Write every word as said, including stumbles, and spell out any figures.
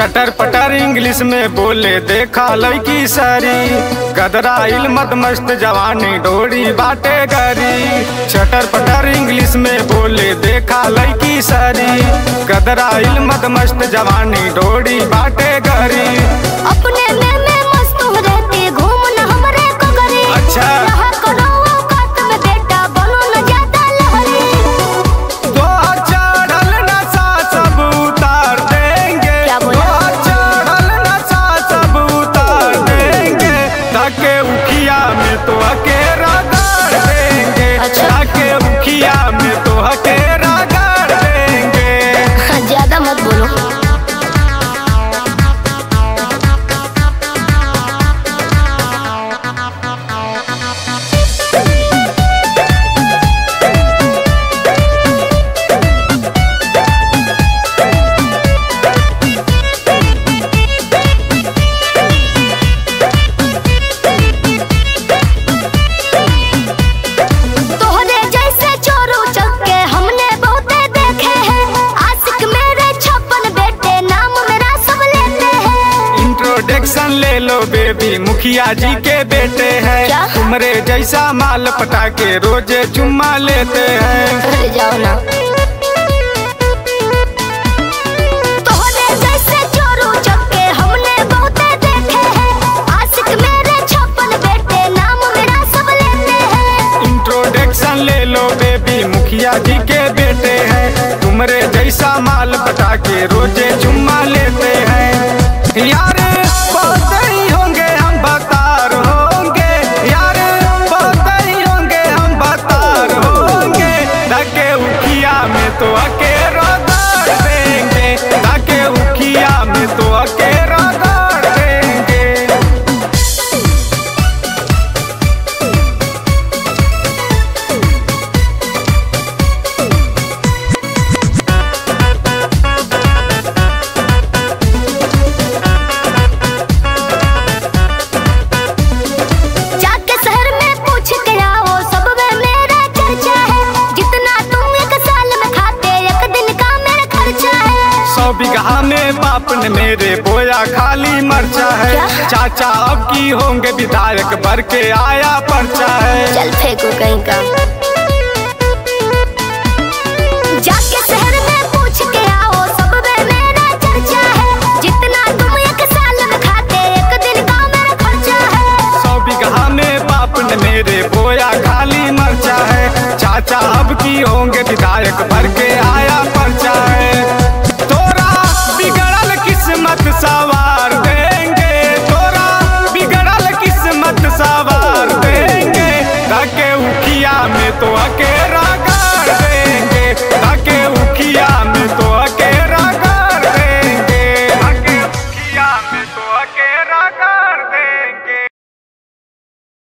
चटर पटर इंग्लिश में बोले देखा लड़की सारी, गदराइल मत मस्त जवानी डोरी बाटे गरी। चटर पटर इंग्लिश में बोले देखा लड़की सारी, गदराइल मत मस्त जवानी डोरी बाटे गरी। अपने में में मस्त रहते घूम न हमरे को गरी। अच्छा रहा करो औकात में बेटा बनो न ज्यादा लहरी। तो चढ़ल नशा सब उतार देंगे, क्या बोला? तो चढ़ल नशा सब उतार देंगे, ताके उखिया में तो अकेरा गाड़ देंगे। अच्छा। ताके उखिया में तो अकेरा गाड़ देंगे। ज्यादा मत बोलो। तोहरे जैसे चोरू चक्के हमने बहुते देखे हैं। आशिक मेरे छप्पन बेटे नाम मेरा सब लेते हैं। इंट्रोडक्शन ले लो बेबी, मुखिया जी के बेटे हैं। क्या? तुमरे जैसा माल पटा के रोजे चुम्मा लेते हैं। अरे जाओ ना। तोहरे जैसे चोरू चक्के हमने बहुते देखे हैं। आशिक मेरे छप्पन बेटे नाम मेरा सब लेते हैं। इंट्रोडक्शन ले लो बेबी, मुखिया जी के बेटे हैं। तुमरे जैसा माल पटा के रोजे चुम्मा लेते हैं। यार बहुत ही होंगे हम बतार होंगे, यार बहुत ही होंगे हम बतार होंगे। ताके उखिया में तो अकेरा गाड़ देंगे, ताके उखिया में तो अकेरा गाड़ देंगे। जाके शहर में पूछ के आओ, सब में मेरा चर्चा है। जितना तुम एक साल में खाते एक दिन का मेरा खर्चा है। सौ बीघा में बाप ने मेरे बोया खाली मरचा है। क्या? चाचा अब की होंगे विधायक भर के आया पर्चा है। चल फेंको कहीं का। जाके शहर में पूछ के आओ, सब में मेरा चर्चा है। जितना तुम एक साल में खाते एक दिन का मेरा खर्चा है। सौ बीघा में बाप ने मेरे बोया खाली मरचा है। चाचा अब की होंगे विधायक भर के आया पर्चा है। तोरा बिगड़ल किस्मत सवार देंगे, तोरा बिगड़ल किस्मत सवार देंगे। ताके उखिया में तो अकेरा